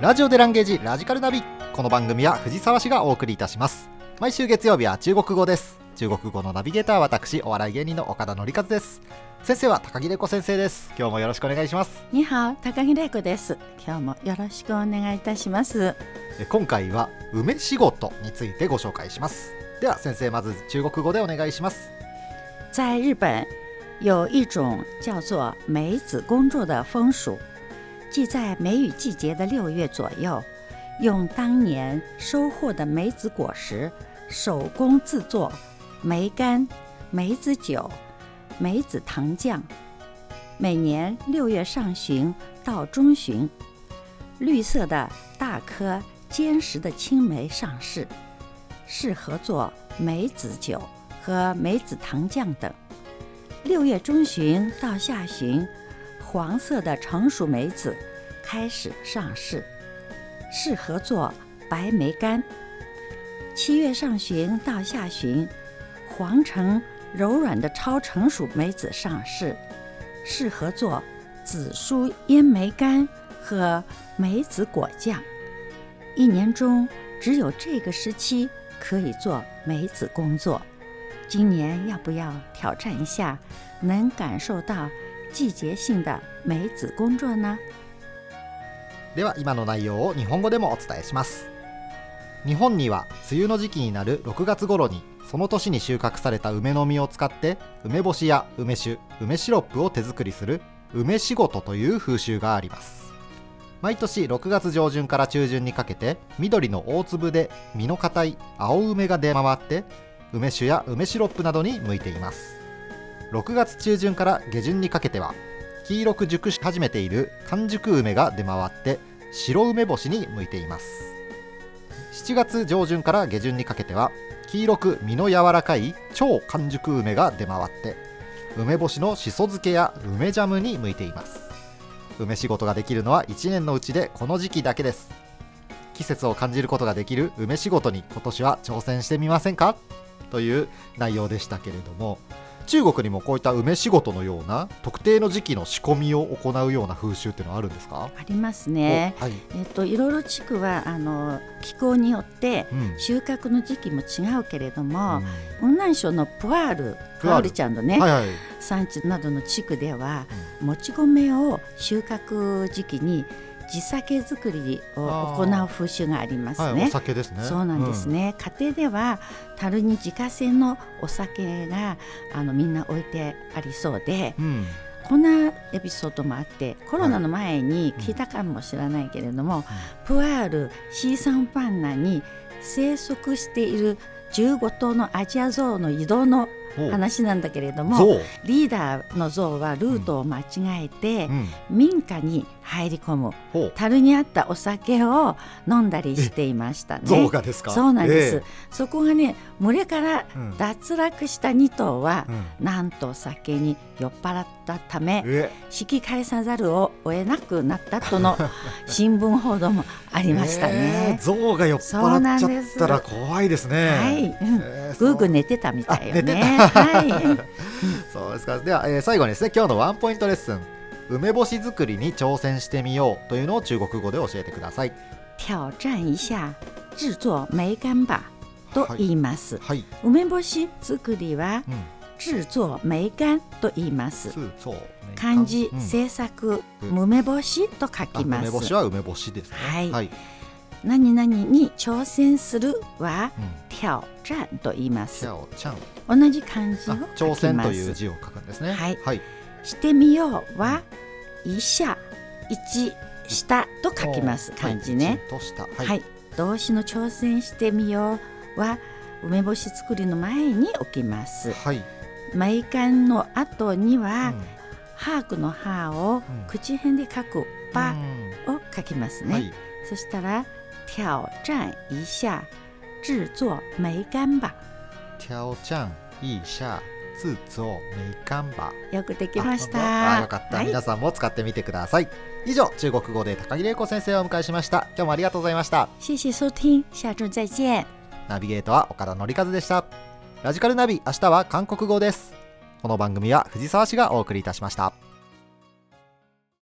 ラジオでランゲージラジカルナビ。この番組は藤沢市がお送りいたします。毎週月曜日は中国語です。中国語のナビゲーターは私、お笑い芸人の岡田典和です。先生は高木玲子先生です。今日もよろしくお願いします。 にはお、高木玲子です。今日もよろしくお願いいたします。 今回は梅仕事についてご紹介します。では先生、まず中国語でお願いします。 在日本有一种叫做梅子工作的风俗，即在梅雨季节的6月左右，用当年收获的梅子果实手工制作梅干、梅子酒、梅子糖酱。每年6月上旬到中旬，绿色的大颗坚实的青梅上市，适合做梅子酒和梅子糖酱等。6月中旬到下旬，黄色的成熟梅子开始上市，适合做白梅干。7月上旬到下旬，黄橙柔软的超成熟梅子上市，适合做紫苏腌梅干和梅子果酱。一年中只有这个时期可以做梅子工作。今年要不要挑战一下，能感受到季節性的梅子工作呢？ では今の内容を日本語でもお伝えします。日本には梅雨の時期になる6月頃にその年に収穫された梅の実を使って梅干しや梅酒、梅シロップを手作りする梅仕事という風習があります。毎年6月上旬から中旬にかけて緑の大粒で実の硬い青梅が出回って梅酒や梅シロップなどに向いています。6月中旬から下旬にかけては黄色く熟し始めている完熟梅が出回って白梅干しに向いています。7月上旬から下旬にかけては黄色く実の柔らかい超完熟梅が出回って梅干しのしそ漬けや梅ジャムに向いています。梅仕事ができるのは1年のうちでこの時期だけです。季節を感じることができる梅仕事に今年は挑戦してみませんかという内容でしたけれども、中国にもこういった梅仕事のような特定の時期の仕込みを行うような風習っていうのはあるんですか？ ありますね。 はい、 いろいろ地区は気候によって収穫の時期も違うけれども、雲南省のプアールちゃんのね、産地などの地区では、もち米を収穫時期に地酒作りを行う風習がありますね。 お酒ですね。 そうなんですね。家庭では樽に自家製のお酒がみんな置いてありそうで、こんなエピソードもあって、コロナの前に聞いたかもしれないけれども、プアールシーサンパンナに生息している15頭のアジアゾウの移動の話なんだけれども、リーダーのゾウはルートを間違えて、民家に入り込む、樽にあったお酒を飲んだりしていましたね。 ゾウがですか？ そうなんです。そこがね、群れから脱落した2頭は、なんと酒に酔っ払ったため、引き返さざるを得なくなったとの新聞報道もありましたね。 ゾウが酔っ払っちゃったら怖いですね。 はい、ぐーぐー寝てたみたいよね。 そうですか。では、最後にですね、今日のワンポイントレッスン、梅干し作りに挑戦してみようというのを中国語で教えてください。 挑战一下制作梅干吧と言います。梅干し作りは制作梅干と言います。漢字制作、梅干しと書きます。 梅干しは梅干しですね。はい。 何々に挑戦するは挑戰と言います。同じ漢字を書きます。 挑戦という字を書くんですね。 はい。してみようは一下、一下と書きます。漢字ね。はい。動詞の挑戦してみようは梅干し作りの前に置きます。梅干の後にはハークのハーを口辺で書くパを書きますね。そしたら挑战一下制作梅干吧。 挑战一下制作梅干吧。 よくできました。 よかった、皆さんも使ってみてください。以上、中国語で高木玲子先生をお迎えしました。今日もありがとうございました。 謝謝收聽、下周再見。 ナビゲートは岡田典和でした。ラジカルナビ、明日は韓国語です。この番組は藤沢市がお送りいたしました。